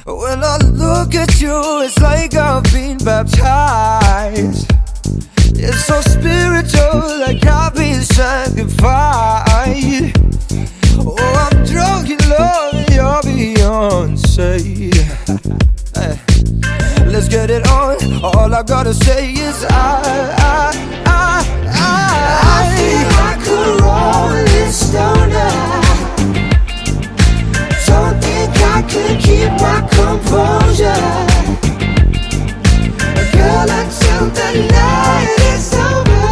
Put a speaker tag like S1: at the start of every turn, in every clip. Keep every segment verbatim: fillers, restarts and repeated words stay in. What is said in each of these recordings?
S1: When I look at you, it's like I've been baptized. It's so spiritual, like I've been sanctified. Oh, I'm drunk in love, you're Beyonce. Hey, let's get it on. All I gotta say is I, I, I, I, I feel like a rolling stoner. Don't think I can keep my composure. Girl, until the night is over,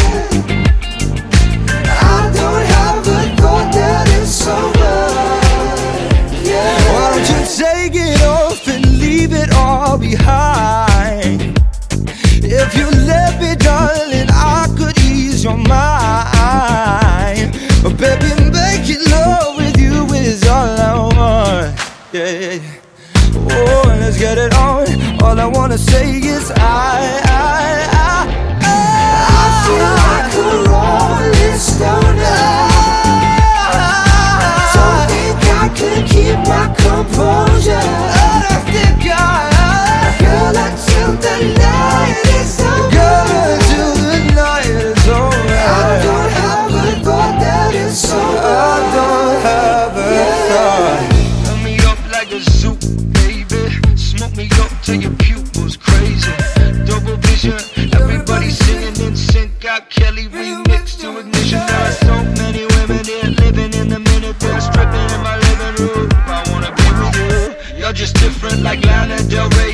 S1: I don't have a thought that it's over. Yeah. Why don't you take it off and leave it all behind? If you let me, darling, I could ease your mind. But baby, making love with you is all I want. Yeah. Oh, let's get it on. All I wanna say is I, I, I, I, I feel like a rolling stoner. Don't think I can keep my composure. I don't think I, girl, until the night is over. Girl, until the night is over. I don't have a thought that it's over. I don't have a yeah. thought.
S2: Fill me up like a zoo, baby. Smoke me up till your pupils crazy. Double vision, everybody singing in sync. Got Kelly remixed to ignition. There are so many women here living in the minute. They're stripping in my living room. I wanna be with you. You're just different like Lana Del Rey.